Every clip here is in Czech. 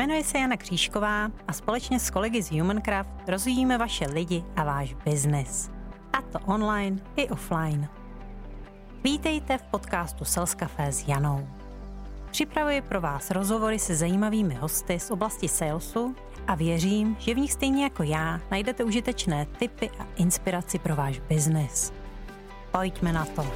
Jmenuji se Jana Křížková a společně s kolegy z Humancraft rozvíjíme vaše lidi a váš biznis. A to online i offline. Vítejte v podcastu Sales Café s Janou. Připravuji pro vás rozhovory se zajímavými hosty z oblasti salesu a věřím, že v nich stejně jako já najdete užitečné tipy a inspiraci pro váš biznis. Pojďme na to.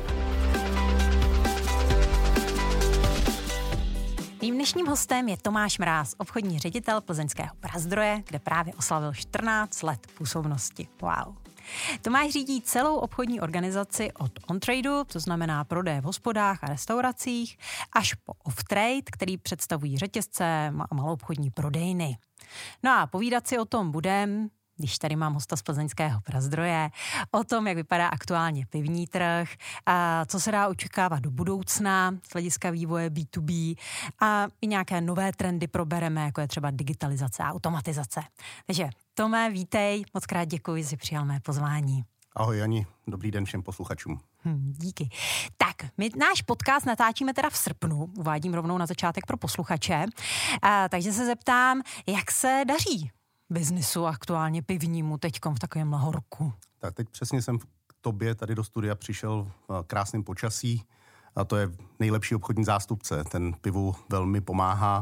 Mým dnešním hostem je Tomáš Mráz, obchodní ředitel plzeňského Prazdroje, kde právě oslavil 14 let působnosti. Wow. Tomáš řídí celou obchodní organizaci od on-tradu, to znamená prodeje v hospodách a restauracích, až po off-trade, který představují řetězce a maloobchodní prodejny. No a povídat si o tom budem, když tady mám hosta z plzeňského Prazdroje, o tom, jak vypadá aktuálně pivní trh, a co se dá očekávat do budoucna z hlediska vývoje B2B a i nějaké nové trendy probereme, jako je třeba digitalizace a automatizace. Takže Tome, vítej, moc krát děkuji, že jsi přijal mé pozvání. Ahoj Jani, dobrý den všem posluchačům. Díky. Tak, my náš podcast natáčíme teda v srpnu, uvádím rovnou na začátek pro posluchače, takže se zeptám, jak se daří biznisu aktuálně pivnímu teďkom v takovém horku. Tak teď přesně jsem k tobě tady do studia přišel v krásném počasí a to je nejlepší obchodní zástupce. Ten pivu velmi pomáhá,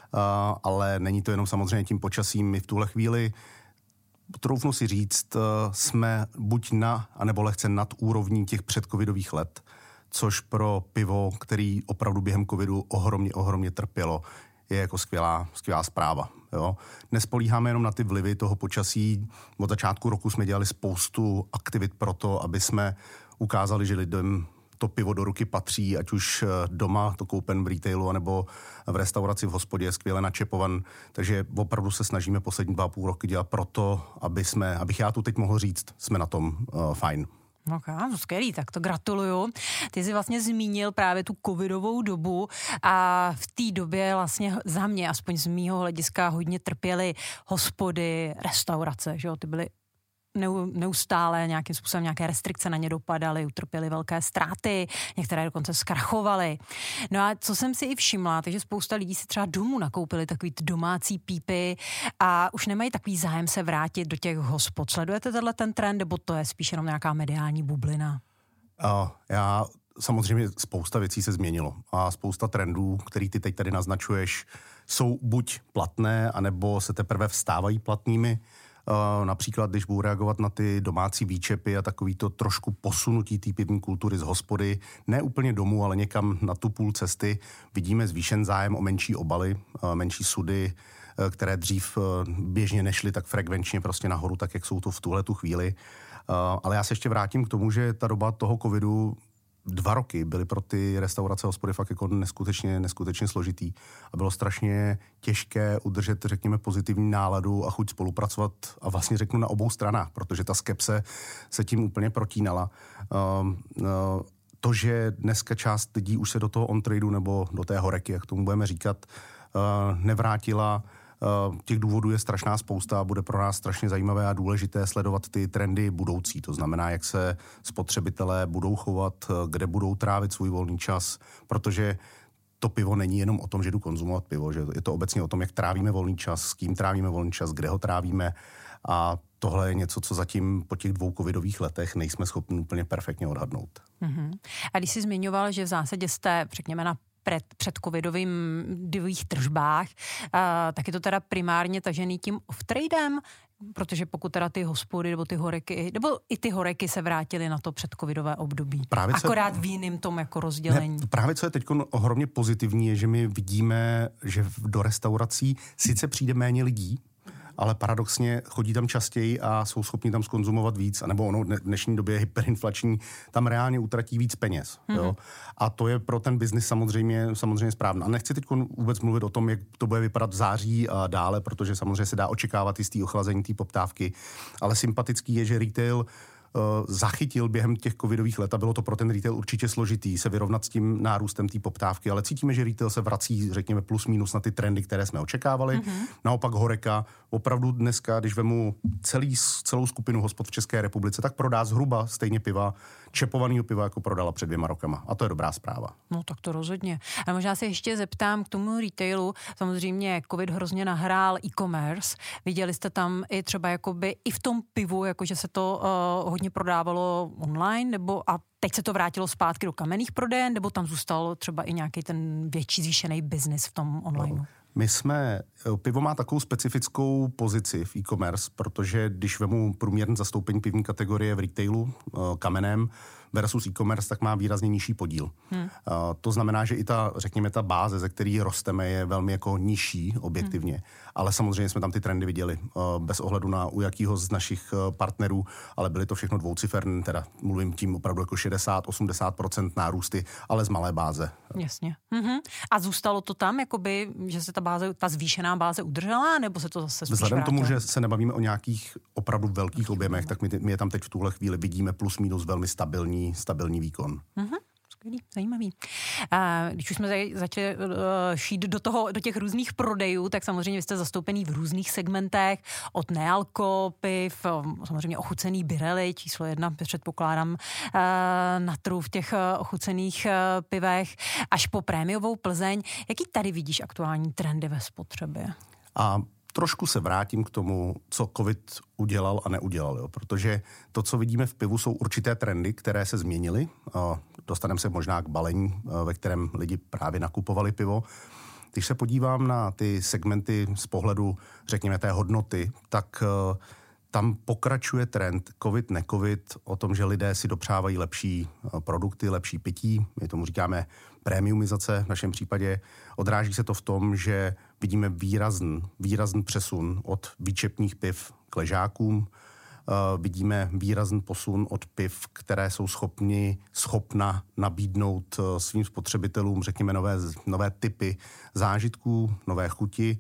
ale není to jenom samozřejmě tím počasím. My v tuhle chvíli, troufnu si říct, jsme buď na, anebo lehce nad úrovní těch předcovidových let, což pro pivo, který opravdu během covidu ohromně trpělo, je jako skvělá zpráva. Jo. Nespolíháme jenom na ty vlivy toho počasí. Od začátku roku jsme dělali spoustu aktivit pro to, aby jsme ukázali, že lidem to pivo do ruky patří, ať už doma to koupen v retailu, anebo v restauraci, v hospodě je skvěle načepovan. Takže opravdu se snažíme poslední 2,5 roky dělat proto, abych já tu teď mohl říct, jsme na tom fajn. Ok, skvělý, tak to gratuluju. Ty jsi vlastně zmínil právě tu covidovou dobu a v té době vlastně za mě, aspoň z mýho hlediska, hodně trpěly hospody, restaurace, že jo, ty byly neustále nějakým způsobem nějaké restrikce na ně dopadaly, utrpěly velké ztráty, některé dokonce zkrachovaly. No a co jsem si i všimla, takže spousta lidí si třeba domů nakoupili takový ty domácí pípy a už nemají takový zájem se vrátit do těch hospod. Sledujete tenhle ten trend, nebo to je spíš jenom nějaká mediální bublina? Samozřejmě spousta věcí se změnilo a spousta trendů, který ty teď tady naznačuješ, jsou buď platné, anebo se teprve vstávají platnými. Například, když budu reagovat na ty domácí výčepy a takový to trošku posunutí té pivní kultury z hospody, ne úplně domů, ale někam na tu půl cesty, vidíme zvýšen zájem o menší obaly, menší sudy, které dřív běžně nešly tak frekvenčně prostě nahoru, tak jak jsou to v tuhletu chvíli. Ale já se ještě vrátím k tomu, že ta doba toho covidu 2 roky byly pro ty restaurace a hospody fakt jako neskutečně složitý. A bylo strašně těžké udržet, řekněme, pozitivní náladu a chuť spolupracovat a vlastně řeknu na obou stranách, protože ta skepse se tím úplně protínala. To, že dneska část lidí už se do toho on-tradu nebo do té horeky, jak tomu budeme říkat, nevrátila. Těch důvodů je strašná spousta a bude pro nás strašně zajímavé a důležité sledovat ty trendy budoucí. To znamená, jak se spotřebitelé budou chovat, kde budou trávit svůj volný čas, protože to pivo není jenom o tom, že jdu konzumovat pivo, že je to obecně o tom, jak trávíme volný čas, s kým trávíme volný čas, kde ho trávíme a tohle je něco, co zatím po těch 2 covidových letech nejsme schopni úplně perfektně odhadnout. Mm-hmm. A když jsi zmiňoval, že v zásadě jste, řekněme, na předcovidových tržbách, tak je to teda primárně tažený tím off-tradem, protože pokud teda ty hospody nebo ty horeky, nebo i ty horeky se vrátily na to předcovidové období. Akorát v jiným tom jako rozdělení. Ne, právě co je teď ohromně pozitivní, je, že my vidíme, že do restaurací sice přijde méně lidí, ale paradoxně chodí tam častěji a jsou schopni tam skonzumovat víc, anebo ono v dnešní době hyperinflační, tam reálně utratí víc peněz. Jo? A to je pro ten biznis samozřejmě správné. A nechci teď vůbec mluvit o tom, jak to bude vypadat v září a dále, protože samozřejmě se dá očekávat jistý ochlazení té poptávky, ale sympatický je, že retail zachytil během těch covidových let a bylo to pro ten retail určitě složitý se vyrovnat s tím nárůstem té poptávky, ale cítíme, že retail se vrací, řekněme, plus minus na ty trendy, které jsme očekávali. Mm-hmm. Naopak horeka opravdu dneska, když vemu celou skupinu hospod v České republice, tak prodá zhruba stejně piva, čepovaného piva, jako prodala před 2 rokama. A to je dobrá zpráva. No tak to rozhodně. A možná se ještě zeptám k tomu retailu. Samozřejmě covid hrozně nahrál e-commerce. Viděli jste tam i třeba jakoby i v tom pivu, jakože se to hodně prodávalo online, nebo a teď se to vrátilo zpátky do kamenných prodejen, nebo tam zůstal třeba i nějaký ten větší zvýšený biznis v tom online? Pivo má takovou specifickou pozici v e-commerce, protože když vemu průměrné zastoupení pivní kategorie v retailu kamenem versus e-commerce, tak má výrazně nižší podíl. To znamená, že i řekněme, ta báze, ze které rosteme, je velmi jako nižší objektivně. Ale samozřejmě jsme tam ty trendy viděli, bez ohledu na u jakýho z našich partnerů, ale byly to všechno dvouciferné, teda mluvím tím opravdu jako 60-80% nárůsty, ale z malé báze. Jasně. A zůstalo to tam, jakoby, že se ta zvýšená báze udržela, nebo se to zase spíš Vzhledem k tomu, že se nebavíme o nějakých opravdu velkých objemech, tak my je tam teď v tuhle chvíli vidíme plus minus velmi stabilní výkon. Skvělý, zajímavý. Když už jsme začali šít do těch různých prodejů, tak samozřejmě vy jste zastoupený v různých segmentech, od nealko piv, samozřejmě ochucený Birelli, číslo 1, předpokládám, na trhu v těch ochucených pivech, až po prémiovou Plzeň. Jaký tady vidíš aktuální trendy ve spotřebě? A trošku se vrátím k tomu, co covid udělal a neudělal, jo? Protože to, co vidíme v pivu, jsou určité trendy, které se změnily. Dostaneme se možná k balení, ve kterém lidi právě nakupovali pivo. Když se podívám na ty segmenty z pohledu, řekněme, té hodnoty, tak tam pokračuje trend covid, necovid o tom, že lidé si dopřávají lepší produkty, lepší pití. My tomu říkáme premiumizace v našem případě. Odráží se to v tom, že vidíme výrazný přesun od výčepních piv k ležákům. Vidíme výrazný posun od piv, které jsou schopna nabídnout svým spotřebitelům, řekněme, nové typy zážitků, nové chuti.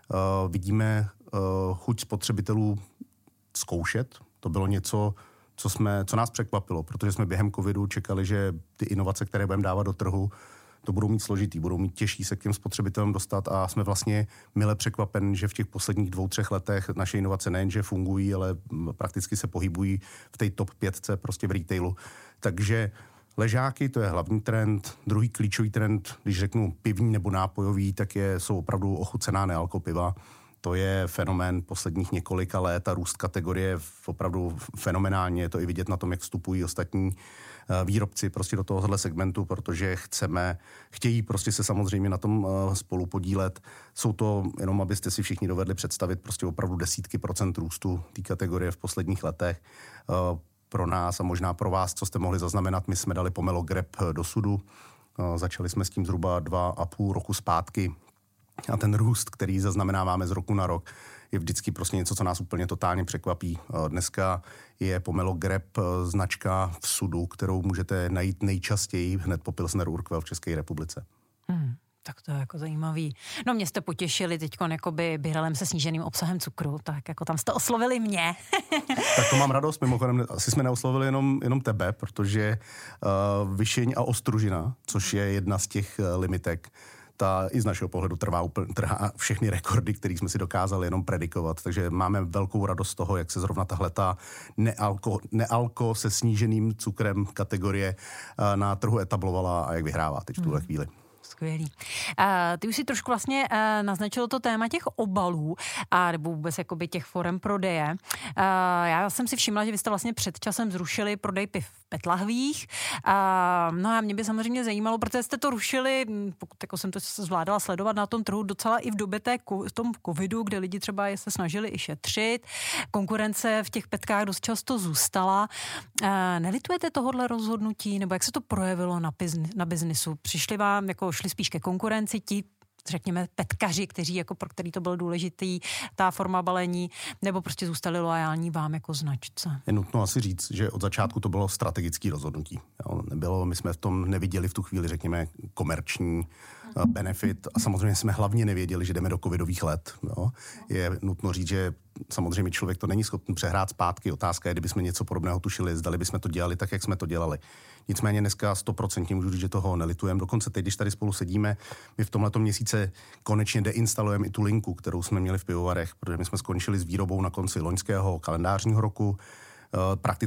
Vidíme chuť spotřebitelů zkoušet. To bylo něco, co nás překvapilo, protože jsme během covidu čekali, že ty inovace, které budeme dávat do trhu, to budou mít složitý, budou mít těžší se k těm spotřebitelům dostat a jsme vlastně mile překvapen, že v těch posledních 2-3 letech naše inovace nejenže fungují, ale prakticky se pohybují v té top 5 prostě v retailu. Takže ležáky, to je hlavní trend. Druhý klíčový trend, když řeknu pivní nebo nápojový, tak jsou opravdu ochucená nealko piva. To je fenomén posledních několika let a růst kategorie opravdu fenomenálně. Je to i vidět na tom, jak vstupují ostatní výrobci prostě do tohohle segmentu, protože chtějí prostě se samozřejmě na tom spolu podílet. Jsou to, jenom abyste si všichni dovedli představit, prostě opravdu desítky procent růstu té kategorie v posledních letech. Pro nás a možná pro vás, co jste mohli zaznamenat, my jsme dali Pomelo Grab do sudu. Začali jsme s tím zhruba 2,5 roku zpátky. A ten růst, který zaznamenáváme z roku na rok, je vždycky prostě něco, co nás úplně totálně překvapí. Dneska je Pomelo Grab značka v sudu, kterou můžete najít nejčastěji hned po Pilsner Urquell v České republice. Tak to je jako zajímavý. No mě jste potěšili teďkon jakoby Birellem se sníženým obsahem cukru, tak jako tam jste oslovili mě. Tak to mám radost, mimochodem asi jsme neoslovili jenom tebe, protože Vyšeň a Ostružina, což je jedna z těch limitek, ta i z našeho pohledu trhá všechny rekordy, které jsme si dokázali jenom predikovat. Takže máme velkou radost z toho, jak se zrovna tahleta nealko se sníženým cukrem kategorie na trhu etablovala a jak vyhrává teď v tuhle chvíli. Skvělý. Ty už si trošku vlastně naznačil to téma těch obalů a nebo vůbec jakoby těch forem prodeje. Já jsem si všimla, že vy jste vlastně před časem zrušili prodej piv v PET-lahvích. No a mě by samozřejmě zajímalo, protože jste to rušili, pokud jako jsem to zvládala sledovat na tom trhu docela i v době tom covidu, kde lidi třeba se snažili i šetřit. Konkurence v těch petkách dost často zůstala. Nelitujete tohodle rozhodnutí, nebo jak se to projevilo na biznisu? Přišli vám šli spíš ke konkurenci ti, řekněme, petkaři, pro který to byl důležitý, ta forma balení, nebo prostě zůstali loajální vám jako značce? Je nutno asi říct, že od začátku to bylo strategické rozhodnutí. My jsme v tom neviděli v tu chvíli, řekněme, komerční benefit a samozřejmě jsme hlavně nevěděli, že jdeme do covidových let. Jo. Je nutno říct, že samozřejmě člověk to není schopný přehrát zpátky. Otázka je, kdybychom něco podobného tušili, zdali bychom to dělali tak, jak jsme to dělali. Nicméně dneska 100% můžu říct, že toho nelitujeme. Dokonce teď, když tady spolu sedíme, my v tomhletom měsíce konečně deinstalujeme i tu linku, kterou jsme měli v pivovarech, protože my jsme skončili s výrobou na konci loňského kalendářního roku. Prakticky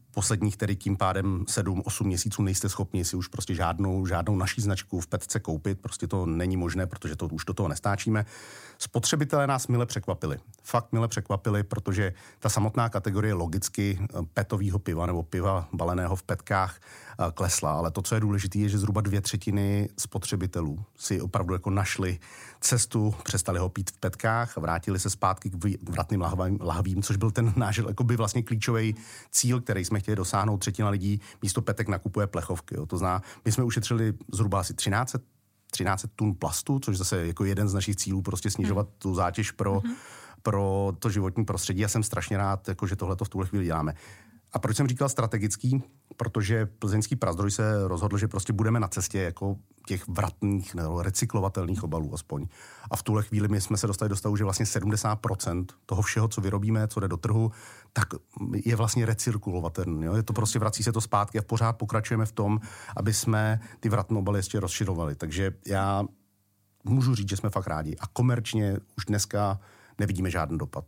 posledních tedy tím pádem 7-8 měsíců nejste schopni si už prostě žádnou naší značku v Petce koupit, prostě to není možné, protože to už do toho nestáčíme. Spotřebitelé nás mile překvapili. Fakt mile překvapili, protože ta samotná kategorie logicky petového piva nebo piva baleného v petkách klesla, ale to, co je důležité, je, že zhruba 2/3 spotřebitelů si opravdu jako našli cestu, přestali ho pít v petkách a vrátili se zpátky k vratným lahvím, což byl ten náš jakoby vlastně klíčový cíl, který jsme chtěli dosáhnout. Třetina lidí místo petek nakupuje plechovky. Jo. To znamená, my jsme ušetřili zhruba asi 13 tun plastu, což zase jako jeden z našich cílů prostě snižovat tu zátěž pro to životní prostředí. Já jsem strašně rád, jako, že tohle v tuhle chvíli děláme. A proč jsem říkal strategický? Protože plzeňský Prazdroj se rozhodl, že prostě budeme na cestě jako těch vratných nebo recyklovatelných obalů aspoň. A v tuhle chvíli my jsme se dostali do stavu, že vlastně 70% toho všeho, co vyrobíme, co jde do trhu, tak je vlastně recirkulovatelný. Je to prostě, vrací se to zpátky a pořád pokračujeme v tom, aby jsme ty vratné obaly ještě rozšiřovali. Takže já můžu říct, že jsme fakt rádi. A komerčně už dneska nevidíme žádný dopad.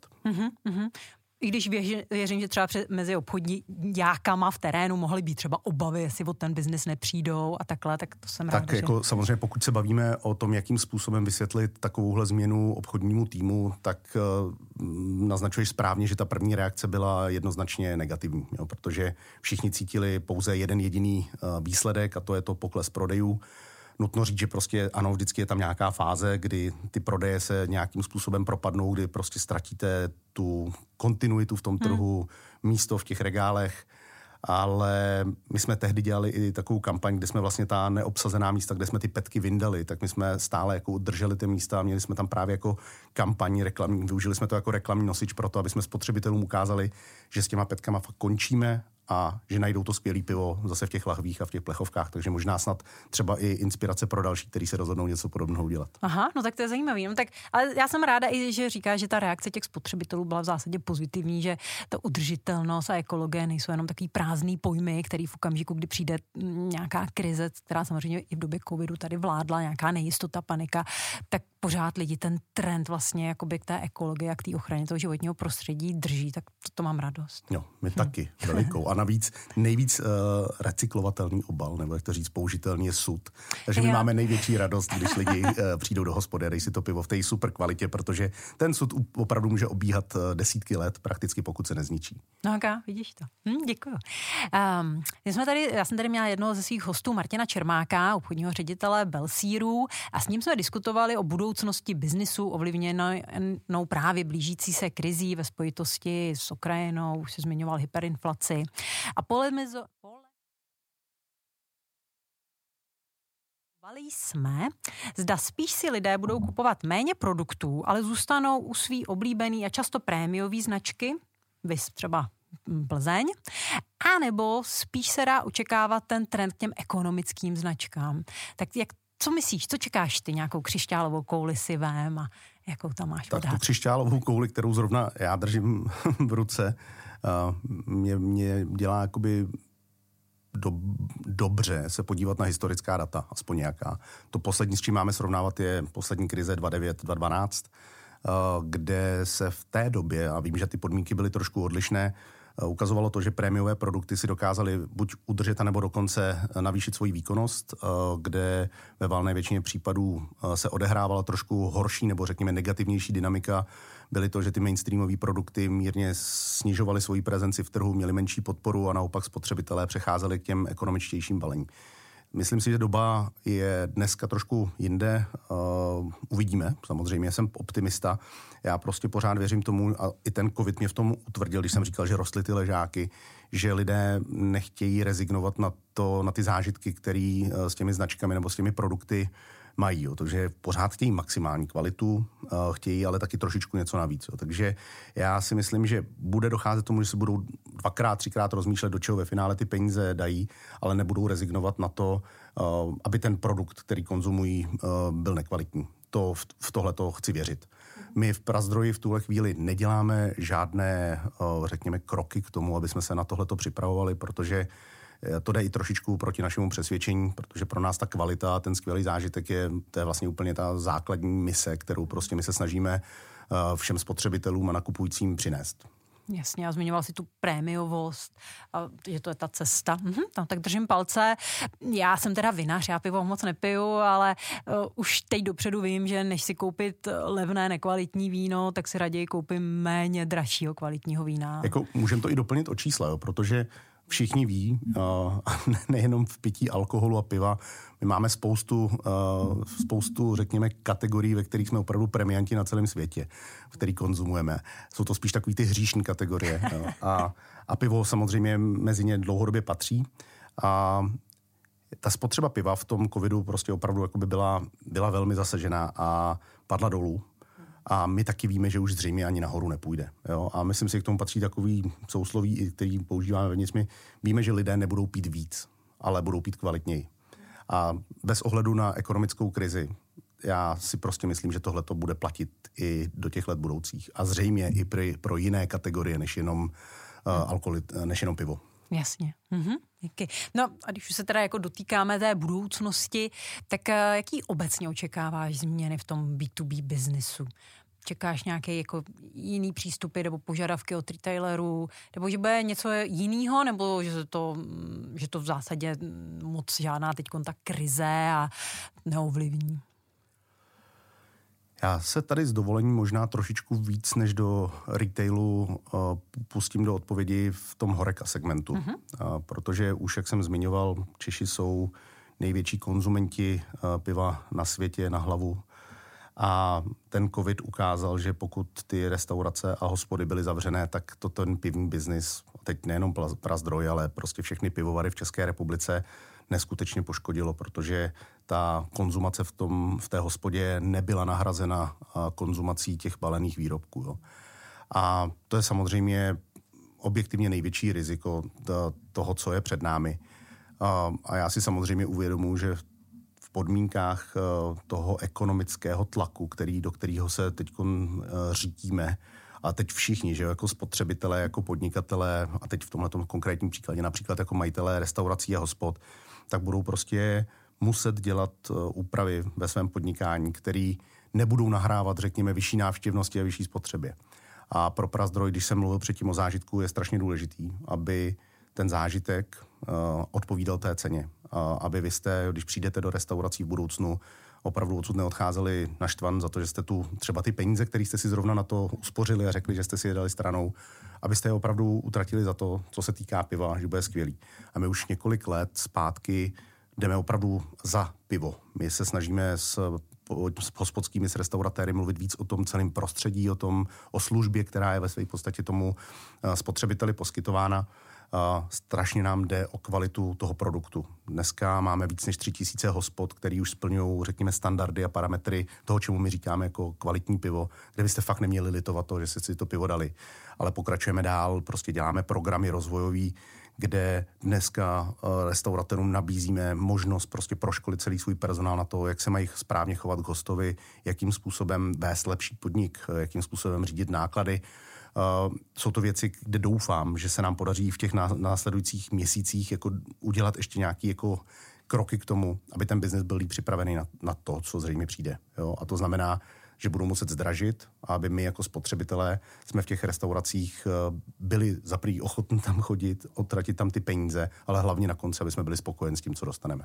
I když věřím, že třeba mezi obchodníkama v terénu mohly být třeba obavy, jestli o ten biznis nepřijdou a takhle, tak to jsem ráda. Tak jako samozřejmě, pokud se bavíme o tom, jakým způsobem vysvětlit takovouhle změnu obchodnímu týmu, tak naznačuješ správně, že ta první reakce byla jednoznačně negativní, jo, protože všichni cítili pouze jeden jediný výsledek a to je to pokles prodejů. Nutno říct, že prostě ano, vždycky je tam nějaká fáze, kdy ty prodeje se nějakým způsobem propadnou, kdy prostě ztratíte tu kontinuitu v tom trhu, místo v těch regálech, ale my jsme tehdy dělali i takovou kampaň, kde jsme vlastně ta neobsazená místa, kde jsme ty petky vyndali, tak my jsme stále jako udrželi ty místa a měli jsme tam právě jako kampaň reklamní, využili jsme to jako reklamní nosič pro to, aby jsme spotřebitelům ukázali, že s těma petkama fakt končíme a že najdou to skvělé pivo zase v těch lahvích a v těch plechovkách, takže možná snad třeba i inspirace pro další, kteří se rozhodnou něco podobného udělat. Aha, no tak to je zajímavý. No tak, ale já jsem ráda i, že říká, že ta reakce těch spotřebitelů byla v zásadě pozitivní, že ta udržitelnost a ekologie nejsou jenom takový prázdný pojmy, který v okamžiku, kdy přijde nějaká krize, která samozřejmě i v době covidu tady vládla, nějaká nejistota, panika, tak pořád lidi ten trend vlastně jakoby k té ekologii a k té ochraně toho životního prostředí drží, tak to mám radost. Jo, my taky, velikou. A navíc nejvíc recyklovatelný obal, nebo jak to říct, použitelný je sud. Takže my máme největší radost, když lidi přijdou do hospody a dejí si to pivo v té super kvalitě, protože ten sud opravdu může obíhat desítky let, prakticky pokud se nezničí. No vidíš to. Děkuju. Já jsem tady měla jednoho ze svých hostů, Martina Čermáka, obchodního ředitele Belsíru, a s ním jsme diskutovali o budoucnosti biznisu ovlivněnou právě blížící se krizí ve spojitosti s Ukrajinou, už se zmiňoval hyperinflaci. A polemizovali jsme, zda spíš si lidé budou kupovat méně produktů, ale zůstanou u svý oblíbený a často prémiový značky, vys třeba Plzeň, anebo spíš se dá očekávat ten trend k těm ekonomickým značkám. Tak co myslíš, co čekáš ty, nějakou křišťálovou kouli si vem a jakou tam máš tak tu křišťálovou kouli, kterou zrovna já držím v ruce, mě dělá jakoby dobře se podívat na historická data, aspoň nějaká. To poslední, s čím máme srovnávat, je poslední krize 2009-2012, kde se v té době, a vím, že ty podmínky byly trošku odlišné, ukazovalo to, že prémiové produkty si dokázaly buď udržet, nebo dokonce navýšit svoji výkonnost, kde ve valné většině případů se odehrávala trošku horší nebo řekněme negativnější dynamika. Byly to, že ty mainstreamové produkty mírně snižovaly svoji prezenci v trhu, měly menší podporu a naopak spotřebitelé přecházeli k těm ekonomičtějším balením. Myslím si, že doba je dneska trošku jinde. Uvidíme, samozřejmě jsem optimista. Já prostě pořád věřím tomu, a i ten covid mě v tom utvrdil, když jsem říkal, že rostly ty ležáky, že lidé nechtějí rezignovat na ty zážitky, které s těmi značkami nebo s těmi produkty mají. Jo. Takže pořád chtějí maximální kvalitu, chtějí ale taky trošičku něco navíc. Jo. Takže já si myslím, že bude docházet tomu, že se budou 2x, 3x rozmýšlet, do čeho ve finále ty peníze dají, ale nebudou rezignovat na to, aby ten produkt, který konzumují, byl nekvalitní. V tohle to chci věřit. My v Prazdroji v tuhle chvíli neděláme žádné, řekněme, kroky k tomu, aby jsme se na tohleto připravovali, protože to jde i trošičku proti našemu přesvědčení, protože pro nás ta kvalita, ten skvělý zážitek to je vlastně úplně ta základní mise, kterou prostě my se snažíme všem spotřebitelům a nakupujícím přinést. Jasně, a zmiňoval si tu prémiovost, a že to je ta cesta. Tam tak držím palce. Já jsem teda vinař, já pivo moc nepiju, ale už teď dopředu vím, že než si koupit levné, nekvalitní víno, tak si raději koupím méně dražšího kvalitního vína. Jako můžeme to i doplnit o čísla, jo, protože všichni ví, nejenom v pití alkoholu a piva, my máme spoustu, řekněme, kategorií, ve kterých jsme opravdu premianti na celém světě, v který konzumujeme. Jsou to spíš takový ty hříšní kategorie. Jo. A pivo samozřejmě mezi ně dlouhodobě patří. A ta spotřeba piva v tom covidu prostě opravdu jakoby byla velmi zasažená a padla dolů. A my taky víme, že už zřejmě ani nahoru nepůjde. Jo? A myslím si, že k tomu patří takový sousloví, který používáme vevnitř. My víme, že lidé nebudou pít víc, ale budou pít kvalitněji. A bez ohledu na ekonomickou krizi, já si prostě myslím, že tohle to bude platit i do těch let budoucích. A zřejmě i pro jiné kategorie, než jenom alkohol, než jenom pivo. Jasně. Díky. No a když už se teda jako dotýkáme té budoucnosti, tak jaký obecně očekáváš změny v tom B2B biznesu? Čekáš nějaké jako jiný přístupy nebo požadavky od retailerů? Nebo že bude něco jiného? Nebo že to v zásadě moc žádná teď ta krize a neovlivní? Já se tady s dovolením možná trošičku víc než do retailu pustím do odpovědi v tom horeca segmentu. Protože už, jak jsem zmiňoval, Češi jsou největší konzumenti piva na světě na hlavu. A ten covid ukázal, že pokud ty restaurace a hospody byly zavřené, tak to ten pivní biznis, teď nejenom Prazdroj, ale prostě všechny pivovary v České republice neskutečně poškodilo, protože ta konzumace v té hospodě nebyla nahrazena konzumací těch balených výrobků. Jo. A to je samozřejmě objektivně největší riziko toho, co je před námi. A já si samozřejmě uvědomuji, že v podmínkách toho ekonomického tlaku, do kterého se teď řítíme, a teď všichni, že jako spotřebitelé, jako podnikatelé, a teď v tomhletom konkrétním příkladě například jako majitelé restaurací a hospod, tak budou prostě muset dělat úpravy ve svém podnikání, který nebudou nahrávat, řekněme, vyšší návštěvnosti a vyšší spotřebě. A pro Prazdroj, když jsem mluvil předtím o zážitku, je strašně důležitý, aby ten zážitek odpovídal té ceně. Aby vy jste, když přijdete do restaurací v budoucnu, opravdu odsud neodcházeli naštvan za to, že jste tu třeba ty peníze, které jste si zrovna na to uspořili a řekli, že jste si je dali stranou, abyste je opravdu utratili za to, co se týká piva, že bude skvělý. A my už několik let zpátky jdeme opravdu za pivo. My se snažíme s hospodskými, s restauratéry mluvit víc o tom celém prostředí, o službě, která je ve své podstatě tomu spotřebiteli poskytována. Strašně nám jde o kvalitu toho produktu. Dneska máme víc než 3000 hospod, který už splňují, řekněme, standardy a parametry toho, čemu my říkáme jako kvalitní pivo, kde byste fakt neměli litovat to, že jste si to pivo dali. Ale pokračujeme dál, prostě děláme programy rozvojový, kde dneska restauratérům nabízíme možnost prostě proškolit celý svůj personál na to, jak se mají správně chovat k hostovi, jakým způsobem vést lepší podnik, jakým způsobem řídit náklady. Jsou to věci, kde doufám, že se nám podaří v těch následujících měsících jako udělat ještě nějaký jako kroky k tomu, aby ten biznes byl líp připravený na to, co zřejmě přijde. Jo? A to znamená, že budou muset zdražit, a aby my jako spotřebitelé jsme v těch restauracích byli za prý ochotní tam chodit, utratit tam ty peníze, ale hlavně na konci, aby jsme byli spokojeni s tím, co dostaneme.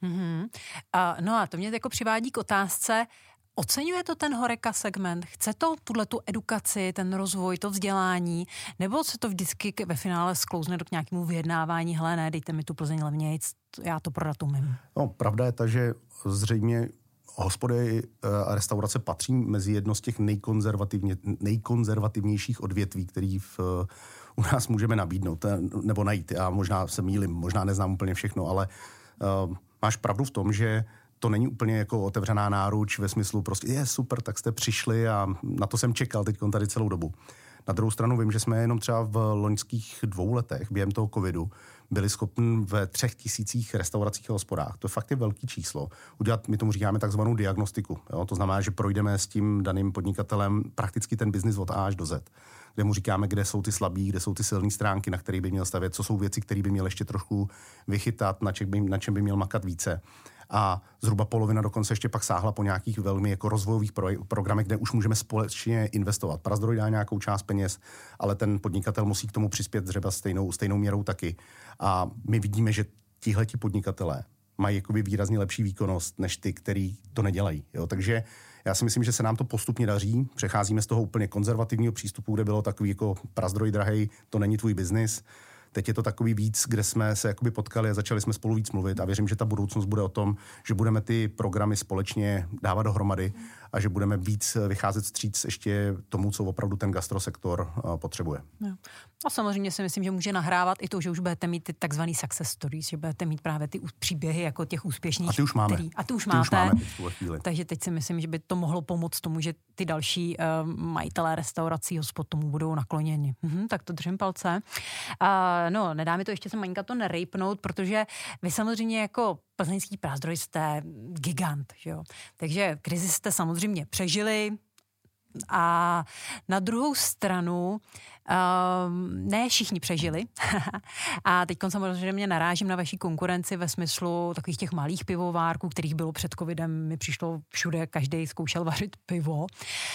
No a to mě jako přivádí k otázce, oceňuje to ten horeca segment? Chce to tu edukaci, ten rozvoj, to vzdělání? Nebo se to vždycky ve finále sklouzne do k nějakému vyjednávání? Hele, ne, dejte mi tu Plzeň levnějc, já to prodat umím. No, pravda je ta, že zřejmě hospody a restaurace patří mezi jedno z těch nejkonzervativnějších odvětví, který u nás můžeme nabídnout nebo najít. Já možná se mýlím, možná neznám úplně všechno, ale máš pravdu v tom, že to není úplně jako otevřená náruč ve smyslu prostě je super, tak jste přišli a na to jsem čekal teď tady celou dobu. Na druhou stranu vím, že jsme jenom třeba v loňských 2 letech během toho covidu byli schopni ve 3000 restauracích a hospodách, to je fakt velký číslo, udělat, my tomu říkáme takzvanou diagnostiku. Jo? To znamená, že projdeme s tím daným podnikatelem prakticky ten biznis od A až do Z, kde mu říkáme, kde jsou ty slabí, kde jsou ty silné stránky, na které by měl stavět, co jsou věci, které by měl ještě trošku vychytat, na čem by měl makat více. a zhruba polovina dokonce ještě pak sáhla po nějakých velmi jako rozvojových programech, kde už můžeme společně investovat. Prazdroj dá nějakou část peněz, ale ten podnikatel musí k tomu přispět třeba stejnou měrou taky. A my vidíme, že tihleti podnikatelé mají jakoby výrazně lepší výkonnost než ty, který to nedělají. Jo? Takže já si myslím, že se nám to postupně daří. Přecházíme z toho úplně konzervativního přístupu, kde bylo takový jako prazdroj drahej, to není tvůj biznis. Teď je to takový víc, kde jsme se jakoby potkali a začali jsme spolu víc mluvit a věřím, že ta budoucnost bude o tom, že budeme ty programy společně dávat dohromady a že budeme víc vycházet vstříc ještě tomu, co opravdu ten gastrosektor potřebuje. No. A samozřejmě si myslím, že může nahrávat i to, že už budete mít ty takzvaný success stories, že budete mít právě ty příběhy jako těch úspěšných. A ty už máme. A ty už máte. Takže teď si myslím, že by to mohlo pomoct tomu, že ty další majitelé restaurací, hospod tomu budou nakloněni. Tak to držím palce. No, nedá mi to ještě se malinka to nerejpnout, protože vy samozřejmě jako plzeňský Prazdroj jste gigant, že jo. Takže krizi jste samozřejmě přežili a na druhou stranu ne všichni přežili. A teď samozřejmě narážím na vaši konkurenci ve smyslu takových těch malých pivovárků, kterých bylo před covidem, mi přišlo všude, každý zkoušel vařit pivo.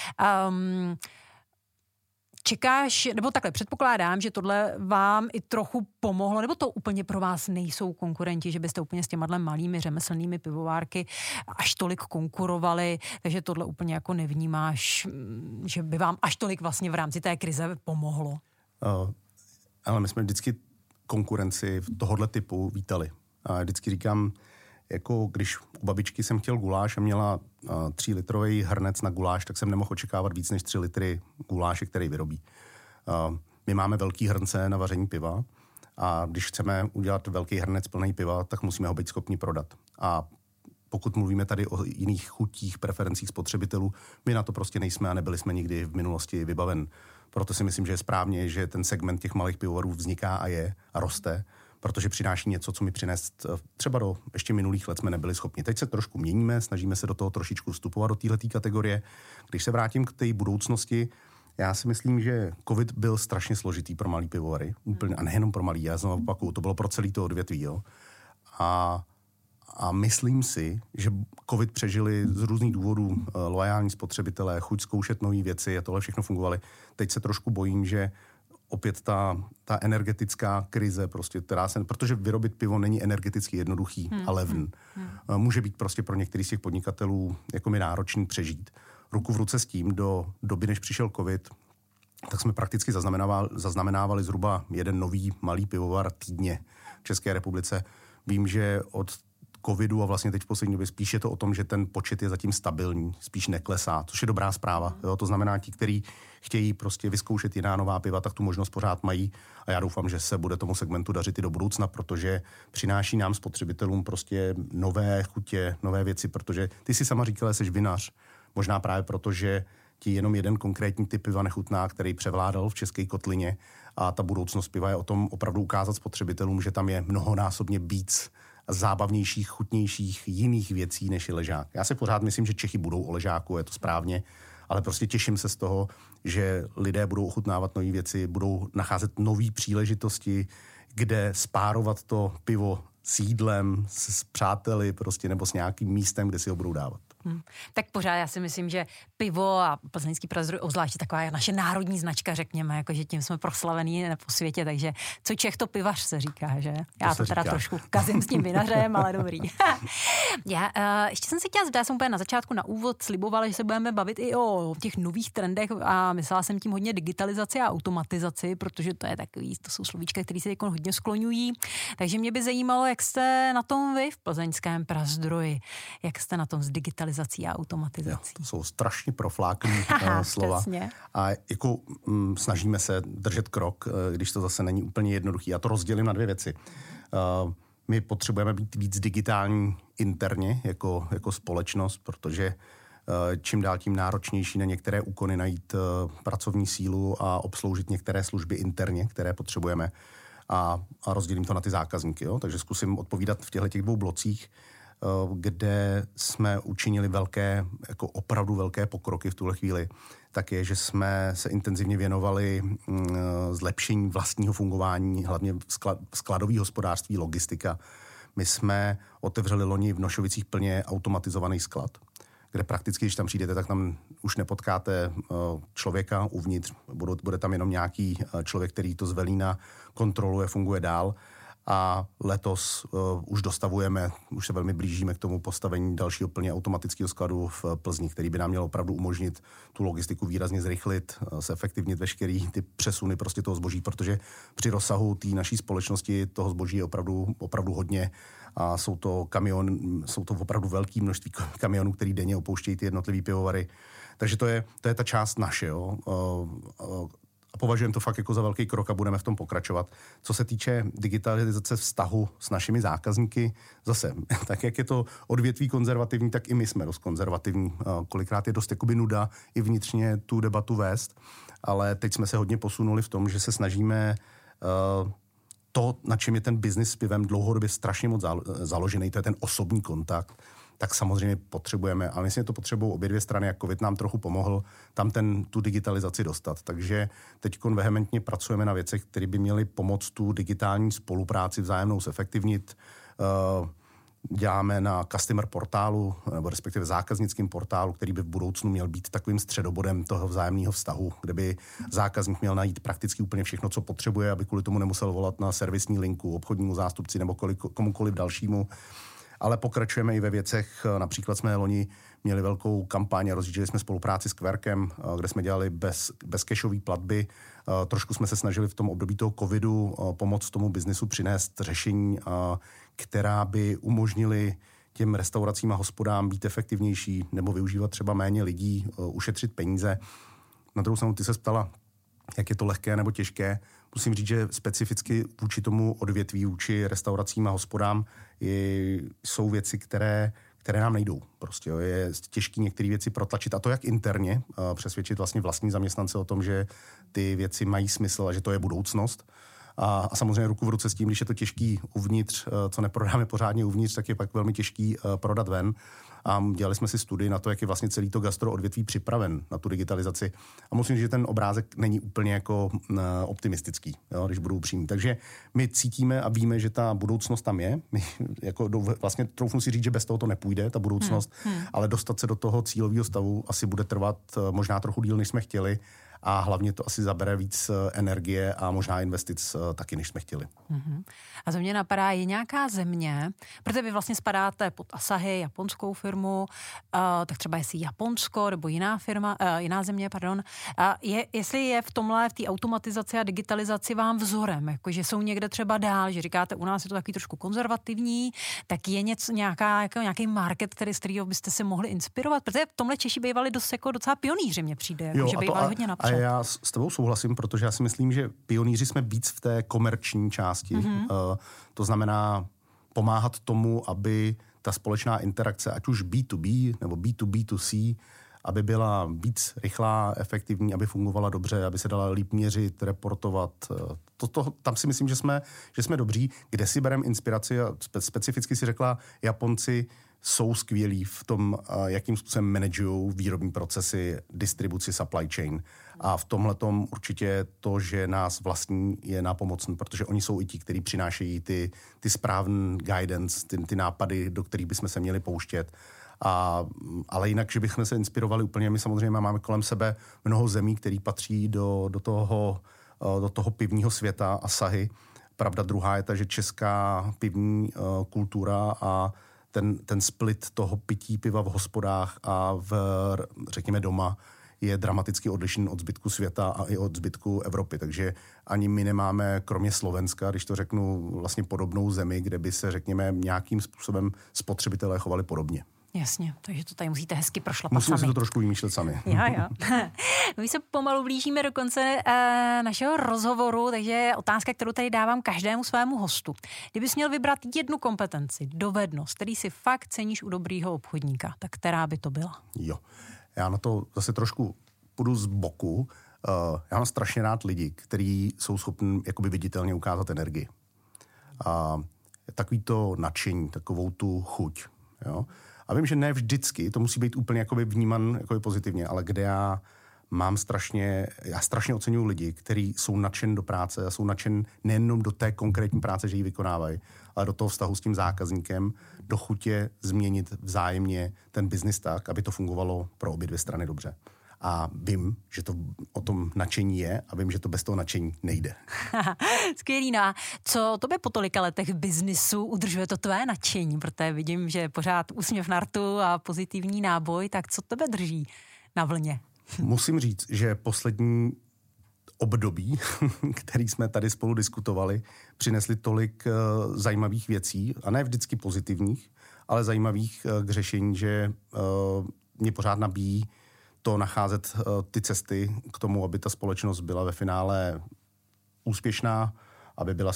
Čekáš, nebo takhle předpokládám, že tohle vám i trochu pomohlo, nebo to úplně pro vás nejsou konkurenti, že byste úplně s těma malými řemeslnými pivovárky až tolik konkurovali, takže tohle úplně jako nevnímáš, že by vám až tolik vlastně v rámci té krize pomohlo? Ale my jsme vždycky konkurenci tohohle typu vítali. A vždycky říkám, jako když u babičky jsem chtěl guláš a měla 3-litrový hrnec na guláš, tak jsem nemohl očekávat víc než 3 litry guláše, který vyrobí. My máme velký hrnce na vaření piva a když chceme udělat velký hrnec plný piva, tak musíme ho být schopni prodat. A pokud mluvíme tady o jiných chutích, preferencích spotřebitelů, my na to prostě nejsme a nebyli jsme nikdy v minulosti vybaven. Proto si myslím, že je správně, že ten segment těch malých pivovarů vzniká a je a roste, protože přináší něco, co mi přinést třeba do ještě minulých let jsme nebyli schopni. Teď se trošku měníme, snažíme se do toho trošičku vstupovat do této kategorie. Když se vrátím k té budoucnosti, já si myslím, že covid byl strašně složitý pro malý pivovary, úplně, a nejenom pro malý, já znovu opakuju, to bylo pro celý to odvětví. Jo. A myslím si, že covid přežili z různých důvodů loajální spotřebitelé, chuť zkoušet nové věci a tohle všechno fungovaly. Teď se trošku bojím, že opět ta energetická krize, prostě, protože vyrobit pivo není energeticky jednoduchý a levný. Může být prostě pro některý z těch podnikatelů jako mi náročný přežít. Ruku v ruce s tím, do doby, než přišel covid, tak jsme prakticky zaznamenávali zhruba jeden nový malý pivovar týdně v České republice. Vím, že od covidu a vlastně teď v poslední době spíš je to o tom, že ten počet je zatím stabilní, spíš neklesá, což je dobrá zpráva. Jo? To znamená, ti, kteří chtějí prostě vyzkoušet jiná nová piva, tak tu možnost pořád mají a já doufám, že se bude tomu segmentu dařit i do budoucna, protože přináší nám spotřebitelům prostě nové chutě, nové věci, protože ty si sama říkala, jsi vinař, možná právě proto, že ti jenom jeden konkrétní typ piva nechutná, který převládal v české kotlině a ta budoucnost piva je o tom opravdu ukázat spotřebitelům, že tam je mnohonásobně víc zábavnějších, chutnějších jiných věcí, než je ležák. Já si pořád myslím, že Čechy budou o ležáku, je to správně, ale prostě těším se z toho, že lidé budou ochutnávat nové věci, budou nacházet nové příležitosti, kde spárovat to pivo s jídlem, s přáteli prostě, nebo s nějakým místem, kde si ho budou dávat. Tak pořád já si myslím, že pivo a plzeňský Prazdroj, obzvláště taková naše národní značka, řekněme, jakože tím jsme proslavený po světě, takže co Čech to pivař se říká, že? Já to teda trošku kazím s tím vinařem, ale dobrý. Ještě jsem se chtěla zeptat, jsem úplně na začátku na úvod slibovala, že se budeme bavit i o těch nových trendech a myslela jsem tím hodně digitalizaci a automatizaci, protože to je takový, to jsou slovíčka, které se jako hodně skloňují. Takže mě by zajímalo, jak jste na tom vy v plzeňském Prazdroji, jak jste na tom s digitalizací a automatizací. Jo, to jsou strašně profláklý slova. Přesně. A jako snažíme se držet krok, když to zase není úplně jednoduchý. Já to rozdělím na 2 věci. My potřebujeme být víc digitální interně jako společnost, protože čím dál tím náročnější na některé úkony najít pracovní sílu a obsloužit některé služby interně, které potřebujeme. A rozdělím to na ty zákazníky. Jo? Takže zkusím odpovídat v těchto 2 blocích, kde jsme učinili opravdu velké pokroky v tuhle chvíli, tak je, že jsme se intenzivně věnovali zlepšení vlastního fungování, hlavně skladový hospodářství, logistika. My jsme otevřeli loni v Nošovicích plně automatizovaný sklad, kde prakticky, když tam přijdete, tak tam už nepotkáte člověka uvnitř, bude tam jenom nějaký člověk, který to z velína kontroluje, funguje dál. A letos už dostavujeme, už se velmi blížíme k tomu postavení dalšího plně automatického skladu v Plzni, který by nám měl opravdu umožnit tu logistiku výrazně zrychlit, zefektivnit veškerý ty přesuny prostě toho zboží, protože při rozsahu té naší společnosti toho zboží je opravdu hodně a jsou to opravdu velké množství kamionů, který denně opouštějí ty jednotlivé pivovary. Takže to je ta část naše, jo. A považujeme to fakt jako za velký krok a budeme v tom pokračovat. Co se týče digitalizace vztahu s našimi zákazníky, zase, tak jak je to odvětví konzervativní, tak i my jsme dost konzervativní. Kolikrát je dost jakoby nuda i vnitřně tu debatu vést, ale teď jsme se hodně posunuli v tom, že se snažíme to, na čem je ten biznis s pivem dlouhodobě strašně moc založený, to je ten osobní kontakt, tak samozřejmě potřebujeme. A myslím, že to potřebují obě dvě strany, jak COVID nám trochu pomohl tam tu digitalizaci dostat. Takže teď vehementně pracujeme na věcech, které by měly pomoct tu digitální spolupráci vzájemnou zefektivnit. Děláme na customer portálu, nebo respektive zákaznickým portálu, který by v budoucnu měl být takovým středobodem toho vzájemného vztahu, kde by zákazník měl najít prakticky úplně všechno, co potřebuje, aby kvůli tomu nemusel volat na servisní linku, obchodnímu zástupci nebo komukoliv dalšímu. Ale pokračujeme i ve věcech, například jsme loni měli velkou kampaň a rozjížděli jsme spolupráci s Kverkem, kde jsme dělali bezcashové platby. Trošku jsme se snažili v tom období toho covidu pomoct tomu biznesu přinést řešení, která by umožnili těm restauracím a hospodám být efektivnější nebo využívat třeba méně lidí, ušetřit peníze. Na druhou stranu ty se ptala, jak je to lehké nebo těžké. Musím říct, že specificky vůči tomu odvětví, vůči restauracím a hospodám jsou věci, které nám nejdou. Prostě je těžké některé věci protlačit, a to jak interně, přesvědčit vlastně vlastní zaměstnance o tom, že ty věci mají smysl a že to je budoucnost. A samozřejmě ruku v ruce s tím, když je to těžký uvnitř, co neprodáme pořádně uvnitř, tak je pak velmi těžký prodat ven. A dělali jsme si studii na to, jak je vlastně celý to gastro odvětví připraven na tu digitalizaci. A musím říct, že ten obrázek není úplně jako optimistický, jo, když budu upřímný. Takže my cítíme a víme, že ta budoucnost tam je. My jako vlastně troufnu si říct, že bez toho to nepůjde, ta budoucnost, ale dostat se do toho cílového stavu asi bude trvat možná trochu díl, než jsme chtěli. A hlavně to asi zabere víc energie a možná investic taky, než jsme chtěli. A to mě napadá, je nějaká země, protože vy vlastně spadáte pod Asahi, japonskou firmu, tak třeba jestli Japonsko nebo jiná země, jestli je v tomhle, v té automatizaci a digitalizaci vám vzorem, jakože jsou někde třeba dál, že říkáte, u nás je to takový trošku konzervativní, tak je nějaký market, z kterého byste se mohli inspirovat, protože v tomhle Češi bývali docela pionýři, mně přijde, že bývali hodně napřed. A já s tebou souhlasím, protože já si myslím, že pionýři jsme víc v té komerční části. To znamená pomáhat tomu, aby ta společná interakce, ať už B2B nebo B2B2C, aby byla víc rychlá, efektivní, aby fungovala dobře, aby se dala líp měřit, reportovat. Tam si myslím, že jsme dobří. Kde si bereme inspiraci a specificky si řekla, Japonci jsou skvělí v tom, jakým způsobem manažují výrobní procesy, distribuci, supply chain. A v tomhletom určitě to, že nás vlastní, je nápomocný, protože oni jsou i ti, kteří přinášejí ty správné guidance, ty nápady, do kterých bychom se měli pouštět. Ale jinak, že bychom se inspirovali úplně, my samozřejmě máme kolem sebe mnoho zemí, které patří do toho pivního světa Asahi. Pravda druhá je ta, že česká pivní kultura a ten split toho pití piva v hospodách a řekněme doma je dramaticky odlišný od zbytku světa a i od zbytku Evropy. Takže ani my nemáme, kromě Slovenska, když to řeknu, vlastně podobnou zemi, kde by se, řekněme, nějakým způsobem spotřebitelé chovali podobně. Jasně, takže to tady musíte hezky prošlapat Musíme sami. si to trošku vymýšlet sami. Jo. My se pomalu blížíme do konce našeho rozhovoru, takže otázka, kterou tady dávám každému svému hostu. Kdybys měl vybrat jednu kompetenci, dovednost, který si fakt ceníš u dobrýho obchodníka, tak která by to byla? Jo, já na to zase trošku půjdu z boku. Já mám strašně rád lidi, kteří jsou schopni jakoby viditelně ukázat energii. Takový to nadšení, takovou tu chuť, jo. A vím, že ne vždycky to musí být úplně jakoby vníman jakoby pozitivně, ale kde já já strašně oceňuji lidi, kteří jsou nadšen do práce a jsou nadšen nejenom do té konkrétní práce, že ji vykonávají, ale do toho vztahu s tím zákazníkem, do chutě změnit vzájemně ten biznis tak, aby to fungovalo pro obě dvě strany dobře. A vím, že to o tom nadšení je a vím, že to bez toho nadšení nejde. Skvělý. No a co tobě po tolika letech biznisu udržuje to tvé nadšení? Protože vidím, že pořád úsměv na rtu a pozitivní náboj, tak co tebe drží na vlně? Musím říct, že poslední období, který jsme tady spolu diskutovali, přinesli tolik zajímavých věcí, a ne vždycky pozitivních, ale zajímavých k řešení, že mě pořád nabíjí to nacházet ty cesty k tomu, aby ta společnost byla ve finále úspěšná, aby byla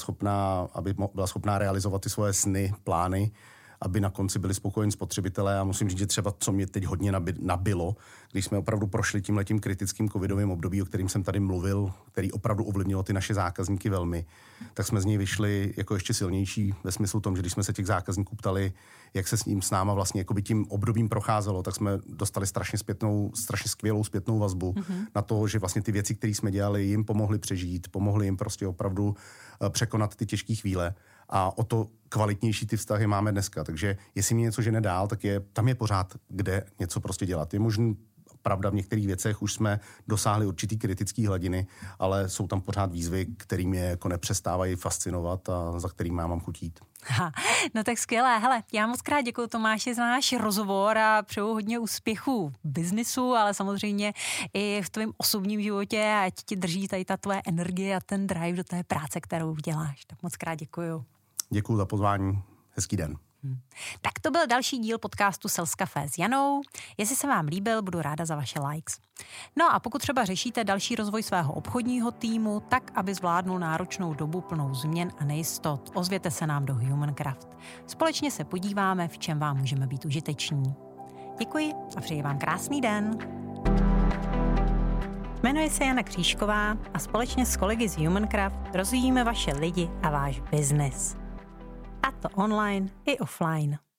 schopná realizovat ty svoje sny, plány, aby na konci byli spokojení spotřebitelé. A musím říct, že třeba, co mě teď hodně nabilo, když jsme opravdu prošli tímhletím kritickým covidovým období, o kterým jsem tady mluvil, který opravdu ovlivnilo ty naše zákazníky velmi, tak jsme z něj vyšli jako ještě silnější ve smyslu tom, že když jsme se těch zákazníků ptali, jak se s náma vlastně jakoby tím obdobím procházelo, tak jsme dostali strašně skvělou zpětnou vazbu na to, že vlastně ty věci, které jsme dělali, jim pomohly přežít, pomohly jim prostě opravdu překonat ty těžké chvíle. A o to kvalitnější ty vztahy máme dneska. Takže jestli mě něco žene dál, tak tam je pořád kde něco prostě dělat. Je možná pravda, v některých věcech už jsme dosáhli určitý kritický hladiny, ale jsou tam pořád výzvy, které mě jako nepřestávají fascinovat a za kterým mám chutít. No tak skvělé. Hele, já moc krát děkuju, Tomáši, za náš rozhovor a přeju hodně úspěchů v biznisu, ale samozřejmě i v tvém osobním životě, ať ti drží tady ta tvoje energie a ten drive do té práce, kterou děláš. Tak moc krát děkuju. Děkuju za pozvání. Hezký den. Tak to byl další díl podcastu Sales Café s Janou. Jestli se vám líbil, budu ráda za vaše likes. No a pokud třeba řešíte další rozvoj svého obchodního týmu, tak aby zvládnul náročnou dobu plnou změn a nejistot, ozvěte se nám do Humancraft. Společně se podíváme, v čem vám můžeme být užiteční. Děkuji a přeji vám krásný den. Jmenuji se Jana Křížková a společně s kolegy z Humancraft rozvíjíme vaše lidi a váš biznis. A to online i offline.